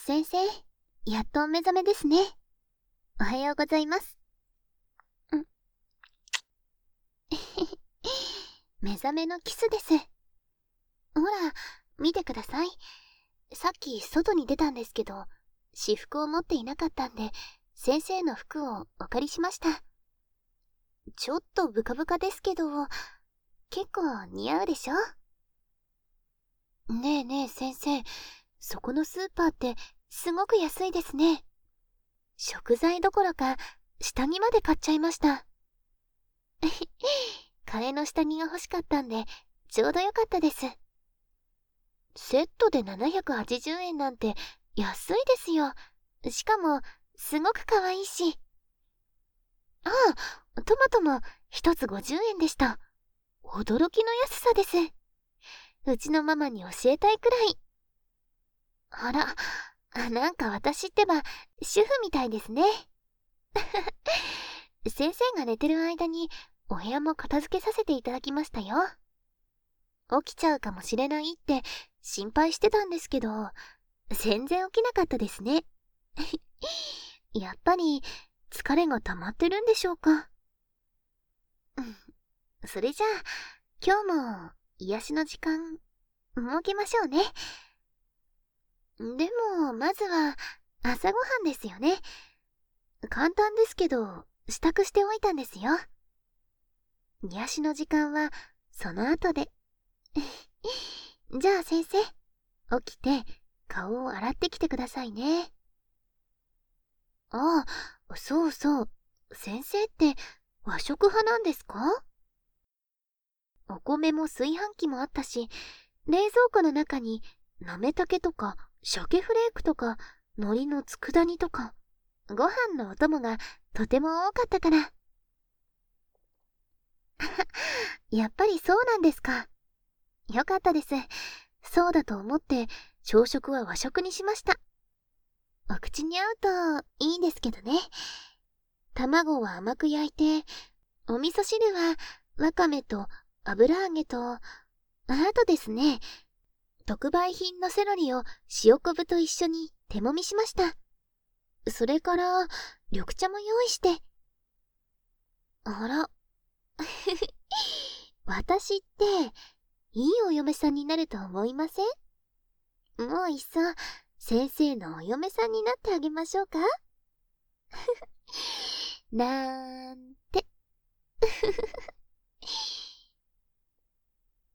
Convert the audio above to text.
先生、やっとお目覚めですね。おはようございます。目覚めのキスです。ほら、見てください。さっき外に出たんですけど、私服を持っていなかったんで、先生の服をお借りしました。ちょっとブカブカですけど、結構似合うでしょ？ねえねえ先生、そこのスーパーってすごく安いですね。食材どころか下着まで買っちゃいました。替えの下着が欲しかったんでちょうどよかったです。セットで780円なんて安いですよ。しかもすごく可愛いし。ああ、トマトも一つ50円でした。驚きの安さです。うちのママに教えたいくらい。あら、なんか私ってば主婦みたいですね。先生が寝てる間にお部屋も片付けさせていただきましたよ。起きちゃうかもしれないって心配してたんですけど、全然起きなかったですね。やっぱり疲れが溜まってるんでしょうか。それじゃあ今日も癒しの時間設けましょうね。でもまずは朝ごはんですよね。簡単ですけど支度しておいたんですよ。癒しの時間はその後で。じゃあ先生、起きて顔を洗ってきてくださいね。ああ、そうそう。先生って和食派なんですか？お米も炊飯器もあったし、冷蔵庫の中になめたけとか鮭フレークとか海苔の佃煮とかご飯のお供がとても多かったから。やっぱりそうなんですか。よかったです。そうだと思って朝食は和食にしました。お口に合うといいんですけどね。卵は甘く焼いて、お味噌汁はわかめと油揚げと、あとですね、特売品のセロリを塩昆布と一緒に手もみしました。それから、緑茶も用意して。あら。私って、いいお嫁さんになると思いません？もういっそ、先生のお嫁さんになってあげましょうか？なんて。